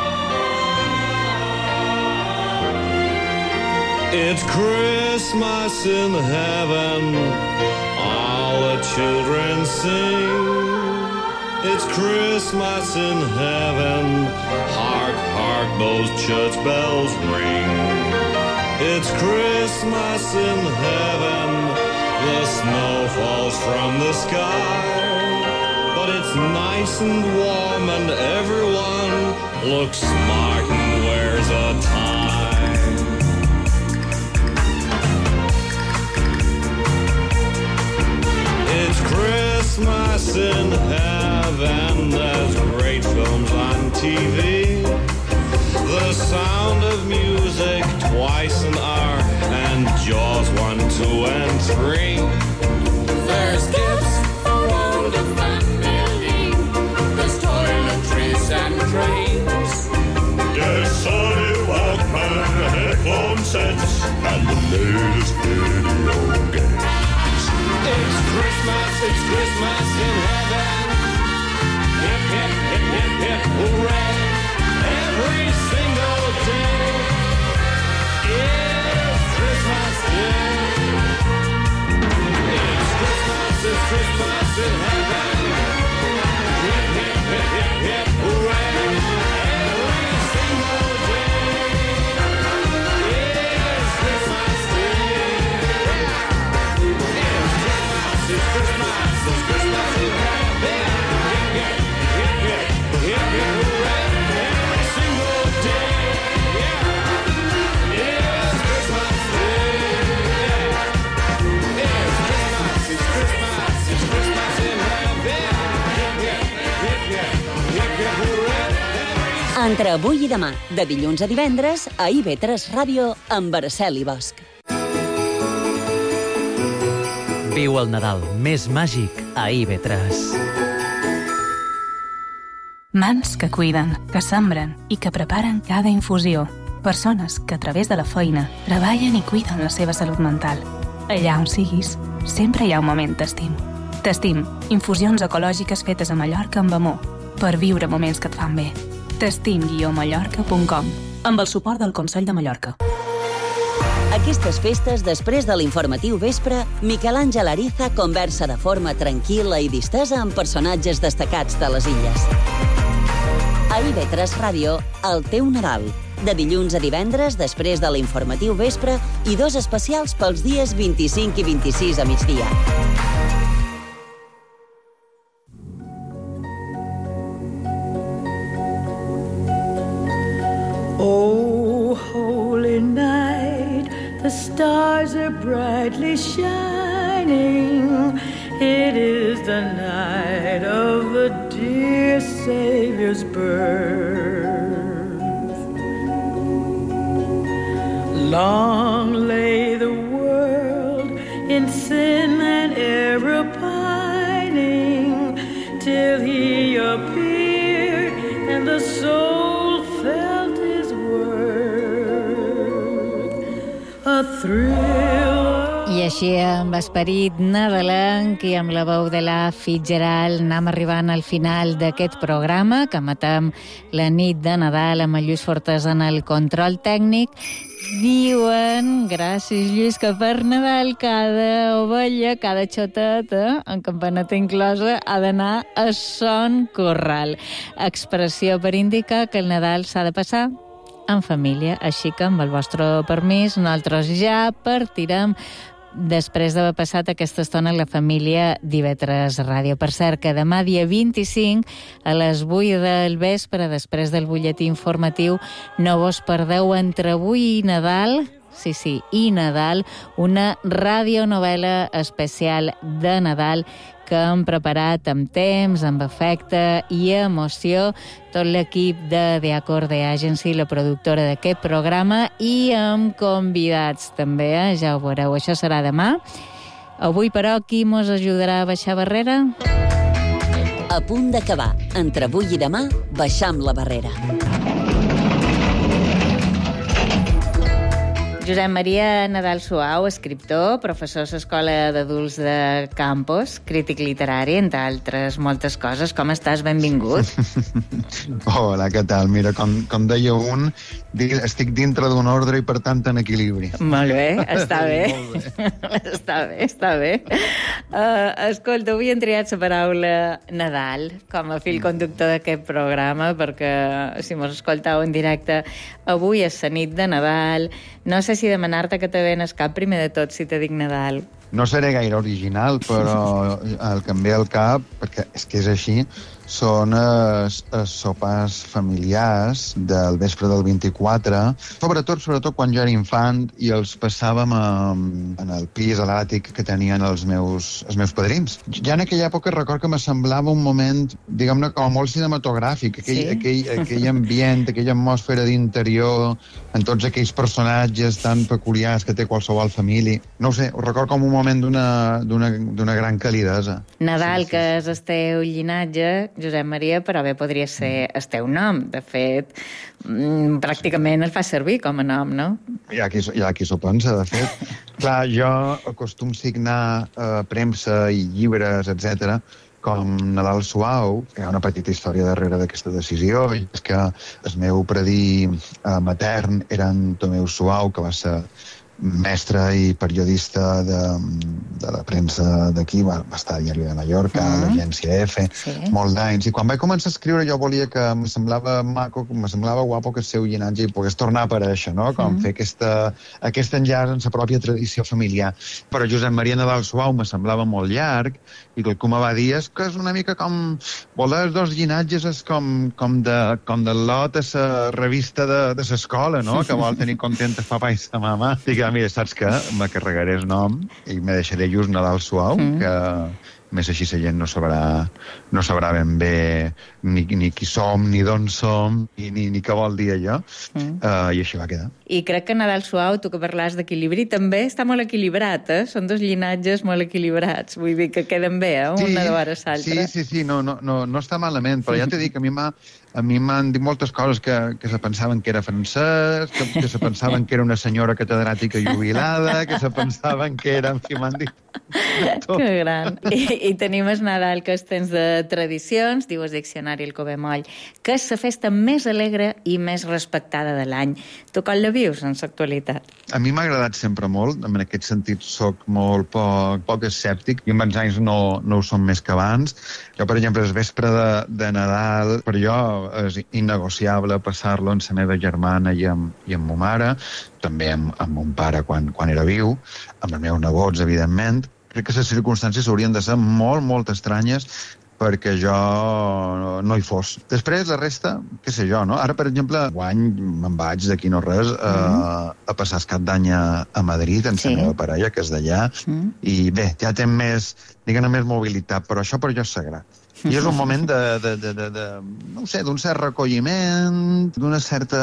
It's Christmas in heaven, all the children sing. It's Christmas in heaven, hark, hark, those church bells ring. It's Christmas in heaven, the snow falls from the sky. But it's nice and warm and everyone looks smart and wears a tie. It's Christmas in heaven, there's great films on TV. The Sound of Music, Twice an Hour, and Jaws 1, 2, and 3. There's gifts for all the family. There's toiletries and trains. There's Sony Walkman, headphone sets, and the latest video games. It's Christmas in heaven. Hip, hip, hip, hip, hip, hooray. Every single day. It's Christmas Day. It's Christmas in heaven. Hip, hip, hip, hip, hip, hooray. Every single day. It's Christmas Day. It's Christmas in heaven. Hip, hip, hip, hip, hip, hip, hooray. Every single day. Yeah. It's Christmas Day. It's Christmas in heaven. Hip, hip, hip, hip, hip, hooray. Entre avui i demà, de dilluns a divendres, a IB3 Ràdio, amb Araceli Bosch. Viu el Nadal més màgic a IB3. Mans que cuiden, que sembren i que preparen cada infusió. Persones que a través de la feina treballen i cuiden la seva salut mental. Allà on siguis, sempre hi ha un moment d'estim. T'estim, infusions ecològiques fetes a Mallorca amb amor, per viure moments que et fan bé. T'estim-mallorca.com, amb el suport del Consell de Mallorca. Aquestes festes, després de l'informatiu vespre, Miquel Àngel Ariza conversa de forma tranquil·la i distesa amb personatges destacats de les illes. A IB3 Ràdio, el teu Nadal. De dilluns a divendres, després de l'informatiu vespre, i 2 especials pels dies 25 i 26 a migdia. Oh, holy night, the stars are brightly shining. It is the night of the dear Savior's birth. Long lay the world in sin and error pining, till he appeared and the soul felt his worth. A thrill. I així, amb esperit nadalenc i amb la veu de la Fitzgerald, anem arribant al final d'aquest programa, que matem la nit de Nadal amb el Lluís Fortes en el control tècnic. Diuen, gràcies Lluís, que per Nadal cada ovella, cada xoteta, amb campaneta inclosa, ha d'anar a son corral. Expressió per indicar que el Nadal s'ha de passar en família. Així que, amb el vostre permís, nosaltres ja partirem després d'haver passat aquesta estona la família d'IV3 Ràdio. Per cert, que demà, dia 25, a les 8 del vespre, després del butlletí informatiu, no vos perdeu entre avui i Nadal, sí, i Nadal, una radionovel·la especial de Nadal que hem preparat amb temps, amb afecte i emoció, tot l'equip de The Acorde Agency, la productora d'aquest programa, i amb convidats també, ja ho veureu, això serà demà. Avui, però, qui mos ajudarà a baixar barrera? A punt d'acabar. Entre avui i demà, baixam la barrera. Josep Maria Nadal Suau, escriptor, professor a l'Escola d'Adults de Campos, crític literari, entre altres moltes coses. Com estàs? Benvingut. Hola, què tal? Mira, com deia un, estic dintre d'un ordre i, per tant, en equilibri. Molt bé, està bé. Està bé. Escolta, avui hem triat la paraula Nadal com a fil conductor d'aquest programa, perquè, si mos escoltau en directe, avui és la nit de Nadal. No sé si demanar-te que te ven el cap primer de tot si te dic Nadal. No seré gaire original, però el que em ve al cap, perquè és que és així, són els sopars familiars del vespre del 24, sobretot quan jo era infant i els passàvem en el pis, a l'àtic, que tenien els meus padrins. Ja en aquella època record que me semblava un moment, diguem-ne, com molt cinematogràfic, aquell ambient, aquella atmosfera d'interior, en tots aquells personatges tan peculiars que té qualsevol família. No ho sé, ho record com un moment d'una gran calidesa. Nadal, que és el teu llinatge, Josep Maria, però bé podria ser el teu nom. De fet, pràcticament el fa servir com a nom, no? Hi ha qui s'ho pensa, de fet. Clar, jo acostum signar premsa i llibres, etc., com Nadal Suau. Hi ha una petita història darrere d'aquesta decisió, i és que el meu predí matern era en Tomeu Suau, que va ser mestre i periodista de la premsa d'aquí, va estar a Diari de Mallorca, a l'agència EFE, molts d'anys. I quan vaig començar a escriure jo volia que em semblava maco, me semblava guapo que el seu llinatge hi pogués tornar a aparèixer, no? Com fer aquest enllaç en la pròpia tradició familiar. Però Josep Maria Nadal Suau me semblava molt llarg, i el que me va dir és que és una mica com voler els dos llinatges és com de lot a la revista de l'escola, no? Que vol tenir contenta papa i sa mama. Dic, mira, saps què? Me carregaré el nom i me deixaré just Nadal Suau, que més així la gent no sabrà ben bé ni qui som, ni d'on som, ni què vol dir allò. I així va quedar. I crec que Nadal Suau, tu que parles d'equilibri, també està molt equilibrat, eh? Són dos llinatges molt equilibrats. Vull dir que queden bé, una de vora l'altra. Sí, no està malament, però ja t'he dit que a mi m'han dit moltes coses que se pensaven que era francès, que se pensaven que era una senyora catedràtica jubilada, que se pensaven que era... En fi, m'han dit tot. Que gran. I tenim el Nadal, que és temps de tradicions, diu el diccionari El Covemoll, que és la festa més alegre i més respectada de l'any. Tu com la vius en l'actualitat? A mi m'ha agradat sempre molt, en aquest sentit soc molt poc escèptic, i amb els anys no ho som més que abans. Jo, per exemple, el vespre de Nadal, per jo és innegociable passar-lo amb la meva germana i amb ma mare, també amb mon pare quan era viu, amb els meus nebots, evidentment. Crec que les circumstàncies haurien de ser molt estranyes perquè jo no hi fos. Després, la resta, què sé jo, no? Ara, per exemple, guany me'n vaig d'aquí no res a passar el cap d'any a Madrid amb la meva parella, que és d'allà, i bé, ja té més, diguem-ne, més mobilitat, però això per jo és sagrat. I és un moment no sé, d'un cert recolliment, d'una certa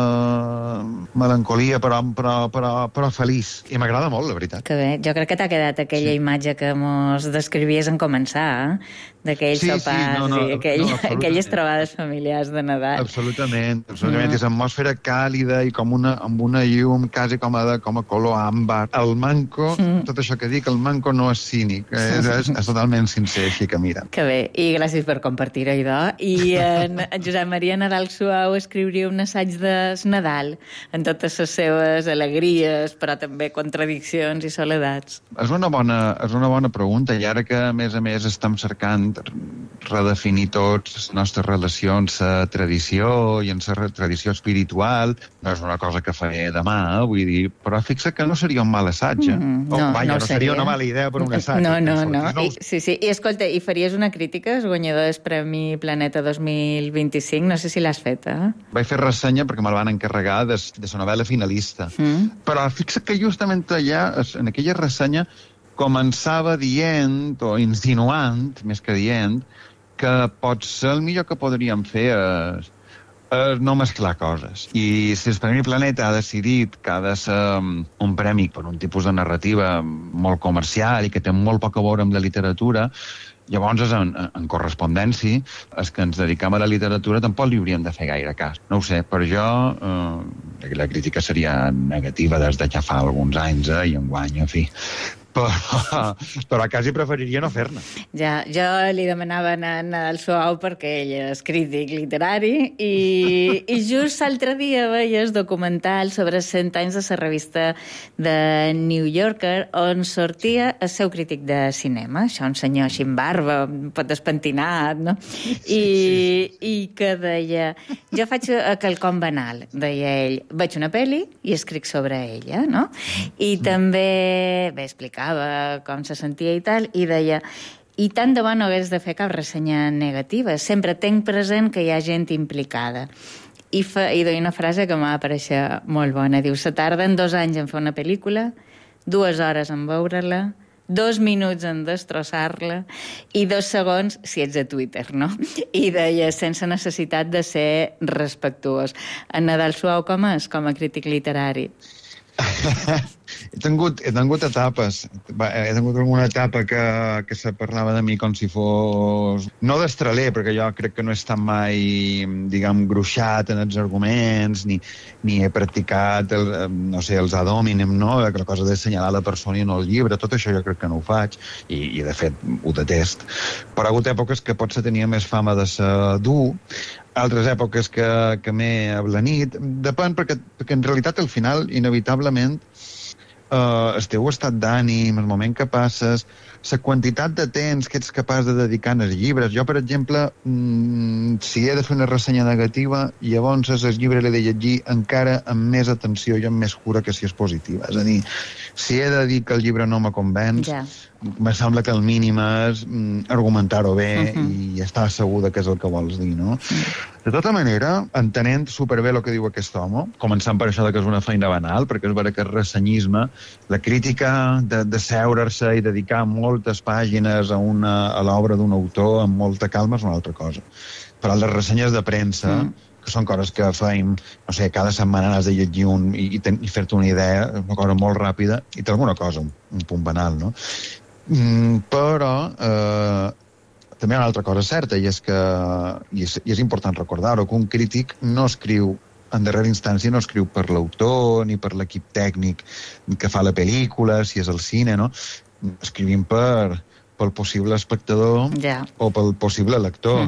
melancolia, però feliç. I m'agrada molt, la veritat. Que bé, jo crec que t'ha quedat aquella imatge que mos descrivies en començar, d'aquells sopars i aquelles trobades familiars de Nadal. Absolutament. És atmosfera càlida i amb una llum quasi com a color àmbar. El manco, tot això que dic, el manco no és cínic, és totalment sincer, així que mira. Que bé, i gràcies per compartir-ho, idò. I en Josep Maria Nadal Suau escriuria un assaig de Nadal en totes les seves alegries, però també contradiccions i soledats. És una bona pregunta, i ara que, a més estem cercant redefinir tots les nostres relacions a tradició i en la tradició espiritual, no és una cosa que faré demà, vull dir, però fixa que no seria un mal assaig, no seria una mala idea per un assaig. No. Sí, i escolta, i faries una crítica als guanyadors del Premi Planeta 2025? No sé si l'has fet, Vaig fer ressenya perquè me'l van encarregar de la novel·la finalista. Però fixa que justament allà, en aquella ressenya, començava dient, o insinuant, més que dient, que potser el millor que podríem fer és no mesclar coses. I si el Premi Planeta ha decidit que ha de ser un premi per un tipus de narrativa molt comercial i que té molt poc a veure amb la literatura, llavors, en correspondència, els que ens dedicam a la literatura tampoc li hauríem de fer gaire cas. No ho sé, per jo la crítica seria negativa des de ja fa alguns anys, i enguany, en fi. Però quasi preferiria no fer-ne. Ja, jo li demanava a Nadal Suau perquè ell és crític literari i just l'altre dia veia el documental sobre 100 anys de la revista de New Yorker on sortia el seu crític de cinema, això, un senyor així amb barba, un pot despentinat, no? I que deia, jo faig quelcom banal, deia ell, veig una pel·li i escric sobre ella, no? I també explicava com se sentia i tal, i deia, i tant de bo no hagués de fer cap ressenya negativa, sempre tenc present que hi ha gent implicada. I deia una frase que m'ha apareixer molt bona, diu, se tarden 2 anys en fer una pel·lícula, 2 hores en veure-la, 2 minuts en destrossar-la i 2 segons si ets a Twitter, no? I deia, sense necessitat de ser respectuós. En Nadal Suau com és, com a crític literari? He tingut etapes. He tingut alguna etapa que se parlava de mi com si fos... No d'estraler, perquè jo crec que no he estat mai, diguem, gruixat en els arguments, ni he practicat, els ad hominem, no? La cosa d'assenyalar la persona i no el llibre. Tot això jo crec que no ho faig, i de fet ho detest. Però ha hagut èpoques que potser tenia més fama de ser dur, altres èpoques que m'he ablanit. Depèn, perquè en realitat al final, inevitablement, el teu estat d'ànim, el moment que passes, la quantitat de temps que ets capaç de dedicar als llibres. Jo, per exemple, si he de fer una ressenya negativa, llavors el llibre l'he de llegir encara amb més atenció i amb més cura que si és positiva. És a dir, si he de dir que el llibre no me convenç, me sembla que el mínim és argumentar-ho bé i estar segur que és el que vols dir, no? De tota manera, entenent superbé el que diu aquest home, començant per això que és una feina banal, perquè és vera que el ressenyisme, la crítica de seure-se i dedicar moltes pàgines a l'obra d'un autor amb molta calma és una altra cosa. Però les ressenyes de premsa, que són coses que feim, no sé, cada setmana has de llegir i fer-te una idea, una cosa molt ràpida, i té alguna cosa, un punt banal, no? Però també hi ha una altra cosa certa, i és que, i és important recordar-ho, que un crític no escriu, en darrera instància, no escriu per l'autor ni per l'equip tècnic que fa la pel·lícula, si és el cine, no? Escrivim per pel possible espectador o pel possible lector.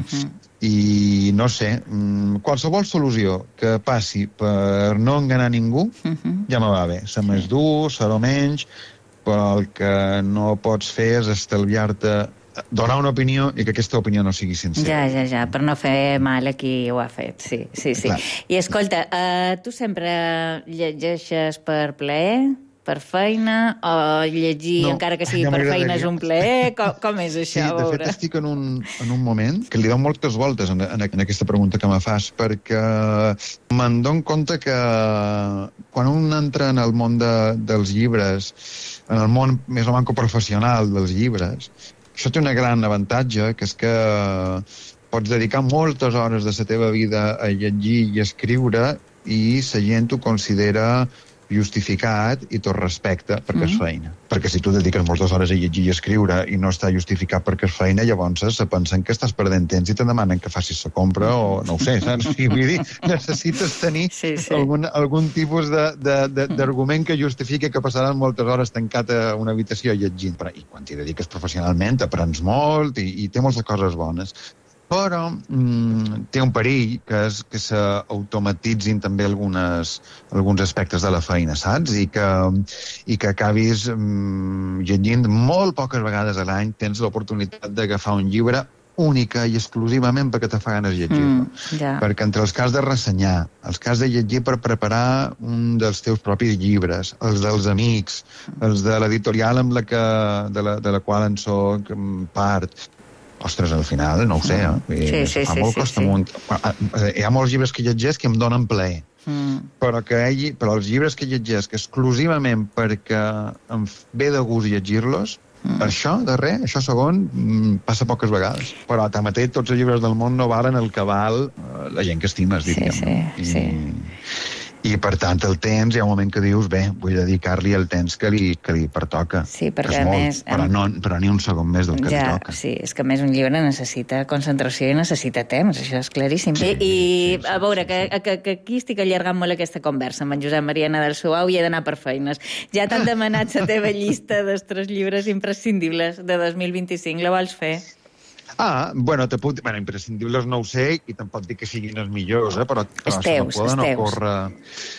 I no sé, qualsevol solució que passi per no enganar ningú ja me va bé. Ser més dur, ser-ho menys, però el que no pots fer és estalviar-te donar una opinió i que aquesta opinió no sigui sincera. Ja, per no fer mal a qui ho ha fet, sí. Clar. I escolta, tu sempre llegeixes per plaer, per feina, o llegir, encara que sigui per feina, és un plaer? Com és això? Sí, de fet estic en un moment que li dono moltes voltes en aquesta pregunta que me fas, perquè me'n dono compte que quan un entra en el món dels llibres, en el món més o menys professional dels llibres, això té un gran avantatge, que és que pots dedicar moltes hores de la teva vida a llegir i escriure i la gent ho considera justificat i tot respecte perquè és feina. Perquè si tu dediques moltes hores a llegir i escriure i no està justificat perquè és feina, llavors se pensen que estàs perdent temps i te demanen que facis la compra o no ho sé, saps? Vull dir, necessites tenir algun tipus d'argument que justifiqui que passaran moltes hores tancat a una habitació llegint. I quan t'hi dediques professionalment aprens molt i té moltes coses bones. Però té un perill, que és que s'automatitzin també alguns aspectes de la feina, saps? I que acabis llegint molt poques vegades a l'any, tens l'oportunitat d'agafar un llibre única i exclusivament perquè te fa ganes de llegir-lo. Perquè entre els que has de ressenyar, els que has de llegir per preparar un dels teus propis llibres, els dels amics, els de l'editorial de la qual en soc part... Ostres, al final, no ho sé, fa molt costa amunt. Hi ha molts llibres que llegeix que em donen plaer, però els llibres que llegeix que exclusivament perquè em ve de gust llegir-los, això segon, passa poques vegades. Però tanmateix tots els llibres del món no valen el que val la gent que estimes, diríem. I, per tant, el temps, hi ha un moment que dius, bé, vull dedicar-li el temps que li pertoca. Sí, perquè a més... Però ni un segon més del que li toca. Sí, és que a més un llibre necessita concentració i necessita temps, això és claríssim. I a veure, que aquí estic allargant molt aquesta conversa amb en Josep Maria Nadal Suau i he d'anar per feines. Ja t'han demanat la teva llista dels 3 llibres imprescindibles de 2025, la vols fer? Imprescindibles no ho sé i tampoc dic que siguin els millors, però se me poden ocórrer...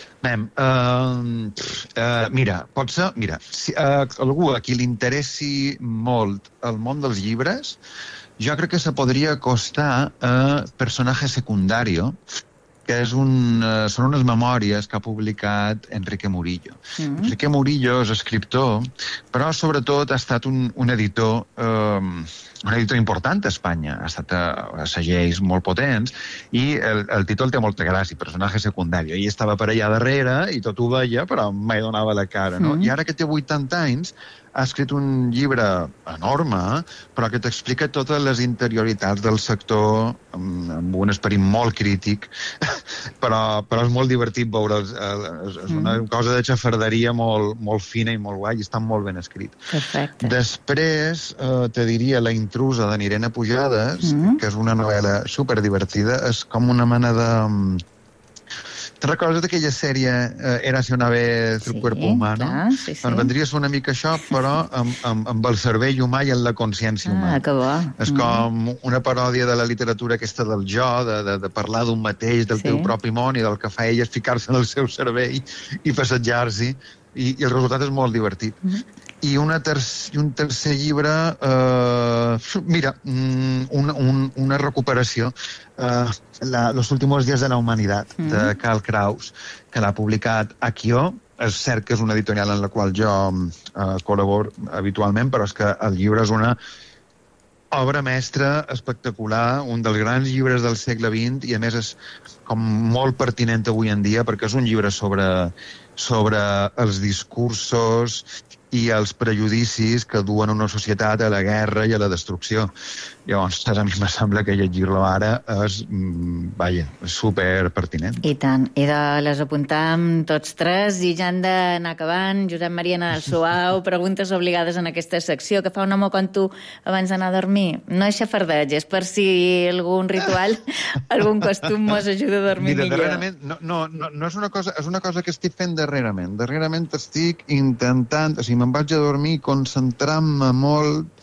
Mira, si algú a qui li interessi molt el món dels llibres, jo crec que se podria acostar a Personaje Secundario, que són unes memòries que ha publicat Enrique Murillo. Enrique Murillo és escriptor, però sobretot ha estat un editor important a Espanya. Ha estat a segells molt potents i el títol té molta gràcia, Personaje Secundario. Ell estava per allà darrere i tot ho veia, però mai donava la cara, no? I ara que té 80 anys ha escrit un llibre enorme, però que t'explica totes les interioritats del sector amb un esperit molt crític, però és molt divertit veure'ls. És una cosa de xafarderia molt fina i molt guai, i està molt ben escrit. Perfecte. Després, te diria La intrusa, d'en Irene Pujades, que és una novel·la superdivertida, és com una mena de... Te'n recordes d'aquella sèrie Érase una vez el cuerpo humano? Sí. Doncs vendria a ser una mica això, però amb el cervell humà i amb la consciència humana. Que bo. És com una paròdia de la literatura aquesta del jo, de parlar d'un mateix, del teu propi món, i del que fa ell és ficar-se en el seu cervell i passejar-s'hi, i el resultat és molt divertit. I un tercer llibre, una recuperació, Los últimos días de la humanidad, de Karl Kraus, que l'ha publicat Acció. És cert que és una editorial en la qual jo col·laboro habitualment, però és que el llibre és una obra mestra espectacular, un dels grans llibres del segle XX, i a més és com molt pertinent avui en dia, perquè és un llibre sobre els discursos i els prejudicis que duen una societat a la guerra i a la destrucció. Llavors, a mi me sembla que llegir-lo ara és, super pertinent. I tant. I de les apuntam tots 3 i ja han d'anar acabant. Josep Maria Nadal Suau, preguntes obligades en aquesta secció que fa un home com tu abans d'anar a dormir. No és xafardeig, és per si algun ritual, algun costum mos ajuda a dormir millor. Darrerament, no és una cosa que estic fent darrerament. Darrerament estic intentant, o sigui, me'n vaig a dormir concentrant-me molt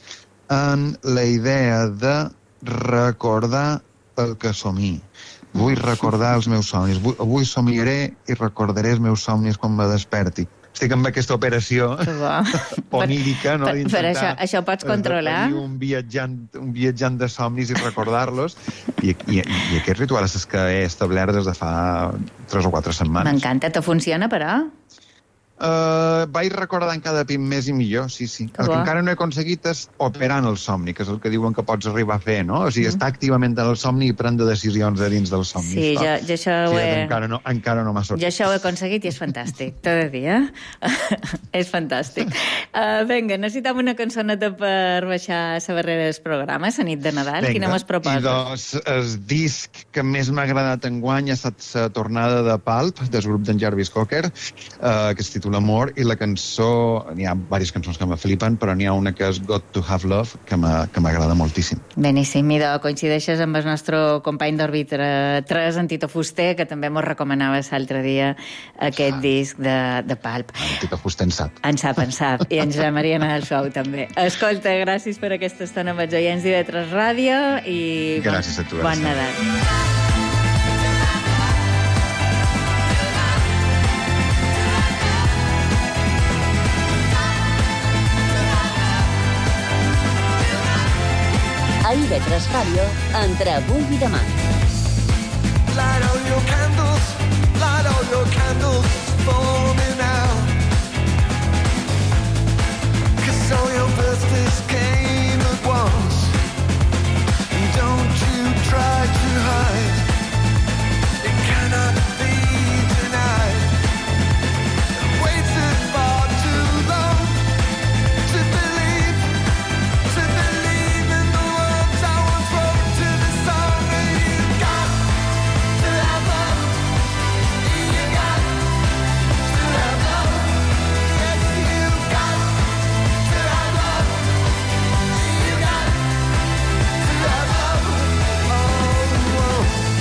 en la idea de recordar el que somni. Vull recordar els meus somnis. Avui somiaré i recordaré els meus somnis quan me desperti. Estic amb aquesta operació onírica, no? Per això pots controlar. Un viatjant de somnis i recordar-los. I aquest ritual és que he establert des de fa 3 o 4 setmanes. M'encanta. Te funciona, però? Vaig recordant cada pit més i millor, sí. El que encara no he aconseguit és operar en el somni, que és el que diuen que pots arribar a fer, no? O sigui, estar activament en el somni i prendre decisions a dins del somni. Sí, jo això ho he... Encara no m'ha sortit. Jo això ho he aconseguit i és fantàstic. T'ho he de dir, És fantàstic. Vinga, necessitem una cançoneta per baixar la barrera del programa, la nit de Nadal. Quina mos proposes? I doncs, el disc que més m'ha agradat enguany ha estat la tornada de Pulp, del grup d'en Jarvis Cocker, que es titula L'amor, i la cançó, n'hi ha diverses cançons que me flipen, però n'hi ha una que és Got to Have Love, que m'agrada moltíssim. Beníssim, i coincideixes amb el nostre company d'Òrbita 3, en Tito Fuster, que també mos recomanava l'altre dia aquest disc de Pulp. En Tito Fuster en sap. En sap. I en Josep Maria Nadal Suau també. Escolta, gràcies per aquesta estona amb els oients d'IV3 Ràdio i gràcies a tu. Bon Nadal. A IV3 Ràdio, entre avui i demà. Light all your candles for me now. 'Cause all your birthdays came at once. Don't you try to hide. It cannot be denied. Waited far too long to believe in the words I once wrote to the song. And you got to have love. You got to have love. Yes, you got to have love. You got to have love. Oh, whoa.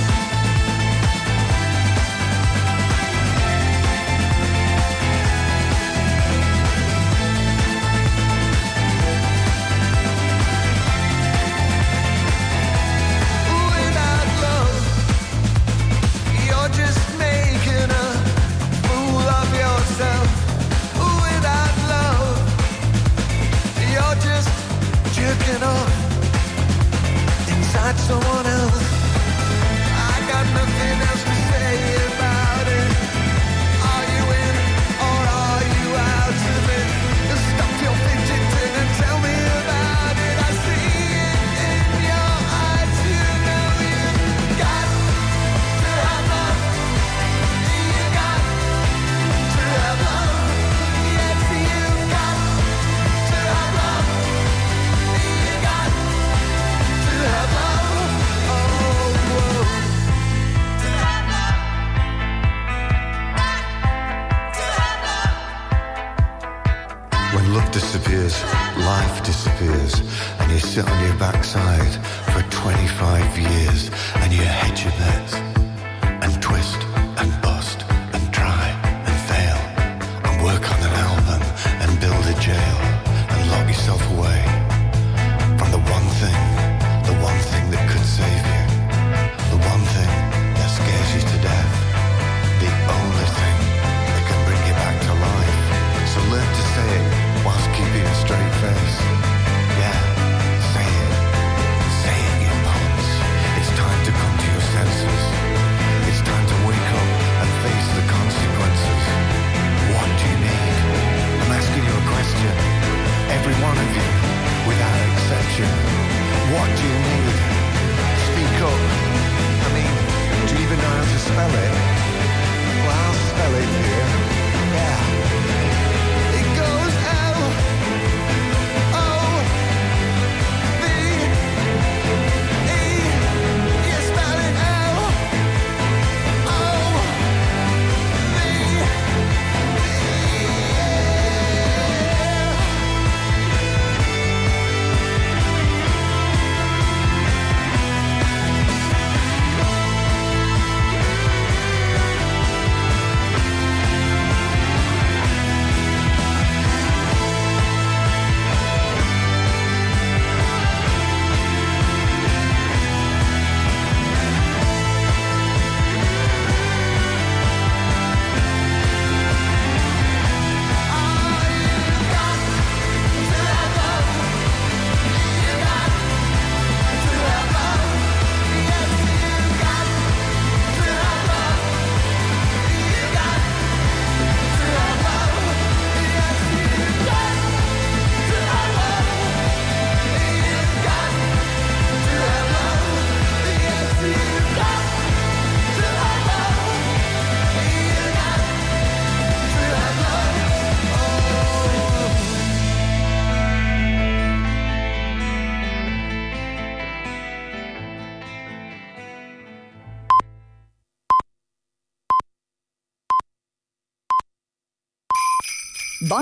Without love, you're just making a fool of yourself. Without love, you're just jerking off inside someone else. I got nothing else to say about it. Are you in or are you out of it? Stop your fidgeting and tell me about it. I see it in your eyes. You know you got to have love. You got to have love. Yes, you got to have love. You got to have love. Oh, whoa. To have love. To have love. When love disappears, life disappears, and you sit on your backside for 25 years and you hedge your bets.